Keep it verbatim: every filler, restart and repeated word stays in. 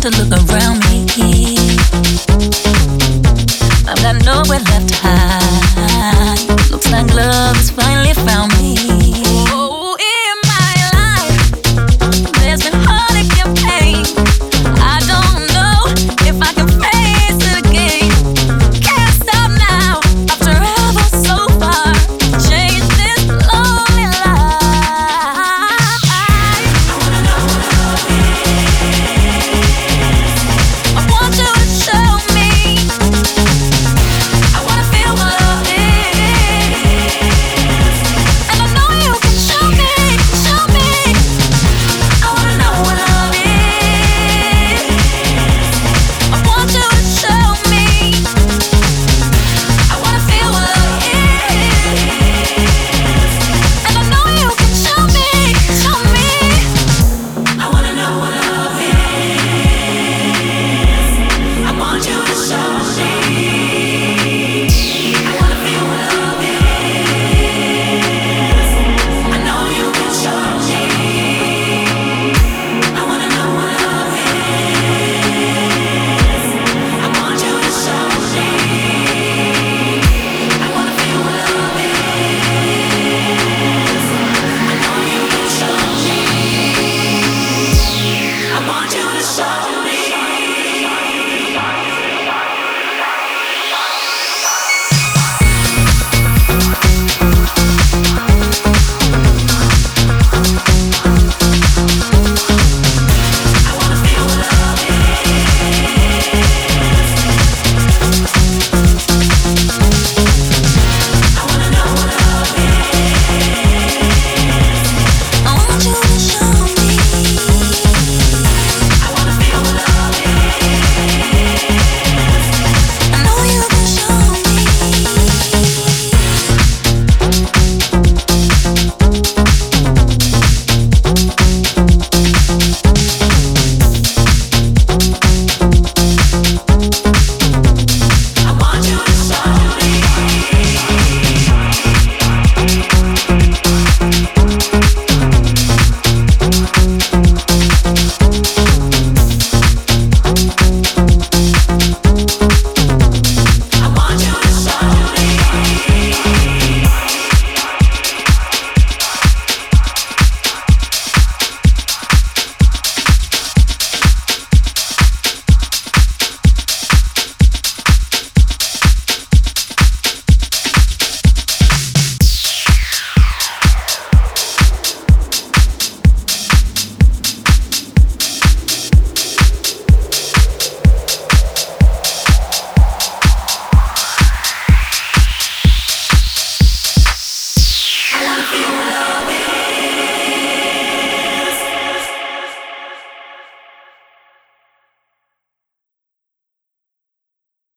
to look around me. I've got nowhere left to hide. Looks like love has finally found me. Oh, in my life, there's been heartache and pain. I don't know if I can face it again. Can't stop now, I've traveled so far to change this lonely life. I wanna know what love is. I want you to show me. I wanna feel what love is. And I know you can show me, show me. I wanna know what love is. I want you to show me. I wanna feel what love is. And I know you can show me, show me. I wanna know what love is. I want you to show me. I wanna feel what love is. I know you can show me. I wanna know what love is. I want you to show me. I wanna feel what love is. I know you can show me. I want you to show me. I wanna feel what love is. I wanna know what love is. I want you to show me. I wanna feel what love is. I know you can show me. I want you to show me. I